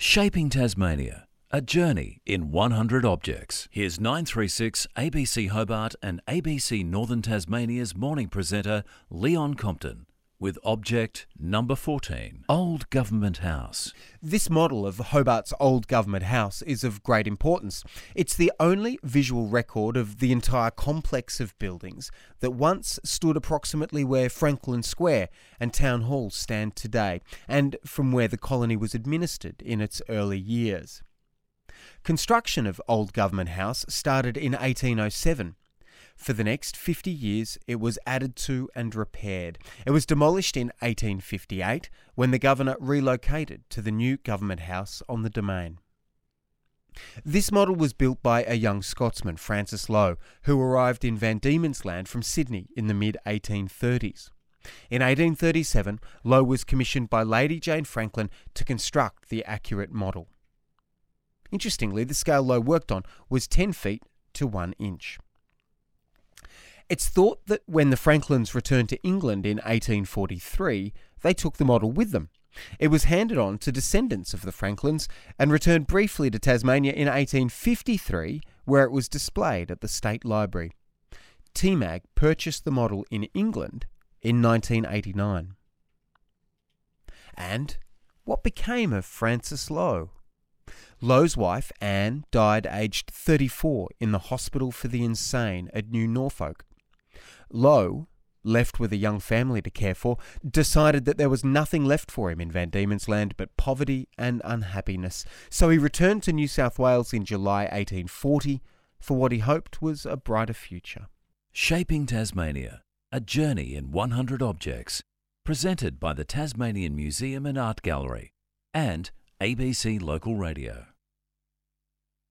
Shaping Tasmania, a journey in 100 objects. Here's 936 ABC Hobart and ABC Northern Tasmania's morning presenter Leon Compton with object number 14, Old Government House. This model of Hobart's Old Government House is of great importance. It's the only visual record of the entire complex of buildings that once stood approximately where Franklin Square and Town Hall stand today, and from where the colony was administered in its early years. Construction of Old Government House started in 1807. For the next 50 years, it was added to and repaired. It was demolished in 1858 when the governor relocated to the new government house on the domain. This model was built by a young Scotsman, Francis Lowe, who arrived in Van Diemen's Land from Sydney in the mid-1830s. In 1837, Lowe was commissioned by Lady Jane Franklin to construct the accurate model. Interestingly, the scale Lowe worked on was 10 feet to 1 inch. It's thought that when the Franklins returned to England in 1843, they took the model with them. It was handed on to descendants of the Franklins and returned briefly to Tasmania in 1853, where it was displayed at the State Library. TMAG purchased the model in England in 1989. And what became of Francis Lowe? Lowe's wife, Anne, died aged 34 in the Hospital for the Insane at New Norfolk. Lowe, left with a young family to care for, decided that there was nothing left for him in Van Diemen's Land but poverty and unhappiness, so he returned to New South Wales in July 1840 for what he hoped was a brighter future. Shaping Tasmania, a journey in 100 objects, presented by the Tasmanian Museum and Art Gallery and ABC Local Radio.